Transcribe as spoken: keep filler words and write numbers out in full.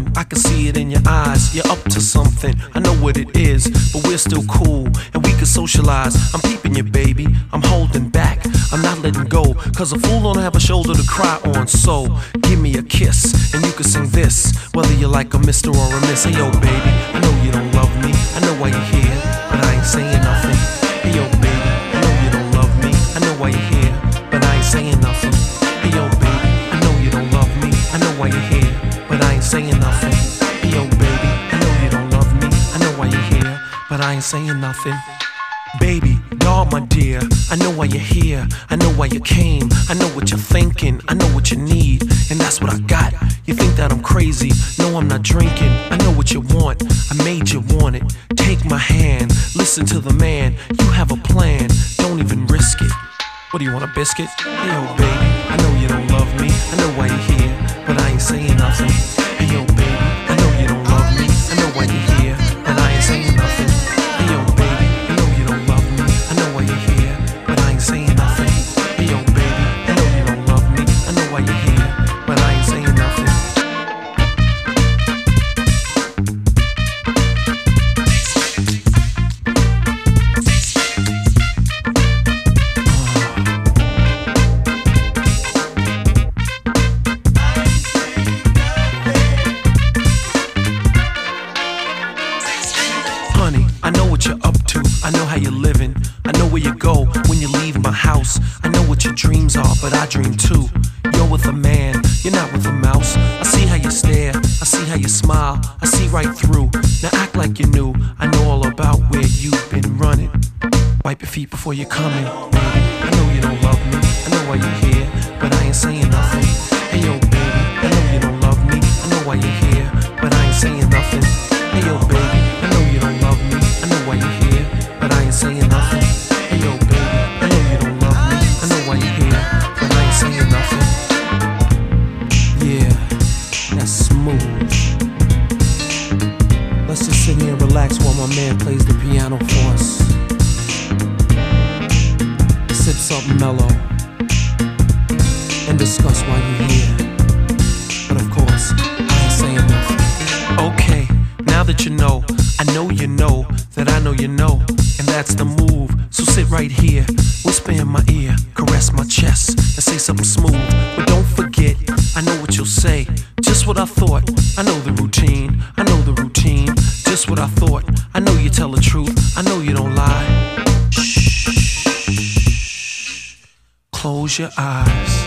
I can see it in your eyes. You're up to something, I know what it is, but we're still cool and we can socialize. I'm peeping you, baby, I'm holding back, I'm not letting go, cause a fool don't have a shoulder to cry on. So give me a kiss and you can sing this, whether you like a mister or a miss. Hey yo baby, I know you don't love me, I know why you're here, but I ain't saying nothing. Hey yo baby, I know you don't love me, I know why you're here, but I ain't saying nothing. Hey yo baby, I know you don't love me, I know why you're here, but I ain't saying nothing. Hey yo baby, I know you don't love me, I know why you're here, but I ain't saying nothing. Baby, doll, my dear, I know why you're here, I know why you came, I know what you're thinking, I know what you need, and that's what I got. You think that I'm crazy? No, I'm not drinking. I know what you want, I made you want it. Take my hand, listen to the man, you have a plan, don't even risk it. What do you want, a biscuit? Hey yo baby, I know you don't love me, I know why you're here, but I ain't saying nothing. Hey yo baby, I know you don't love me, I know why you're here, but I ain't saying nothing. Hey yo baby, I know you don't love me, I know why you're here, but I ain't saying nothing. Hey yo baby, I know you don't love me, I know why you're here, but I ain't saying nothing. I know what you're up to, I know how you're living, I know where you go when you leave my house. I know what your dreams are, but I dream too. You're with a man, you're not with a mouse. I see how you stare, I see how you smile, I see right through. Now act like you knew, I know all about where you've been running. Wipe your feet before you're coming, baby. I know you don't love me, I know why you're here, but I ain't saying nothing. Hey yo baby, I know you don't love me, I know why you're here, but I ain't saying nothing. Hey yo baby, I know you don't love me, I know why you're here, but I ain't saying nothing. Hey yo baby, I know you don't love me, I know why you're here, but I ain't saying nothing. Yeah, that's smooth. Let's just sit here and relax while my man plays the piano for us. Sip something mellow and discuss why you're here. But of course, I ain't saying nothing. Okay, now that you know, I know you know that I know you know, and that's the move. So sit right here, whisper in my ear, caress my chest, and say something smooth. But don't forget, I know what you'll say. Just what I thought, I know the routine, I know the routine. Just what I thought, I know you tell the truth, I know you don't lie. Shh, close your eyes.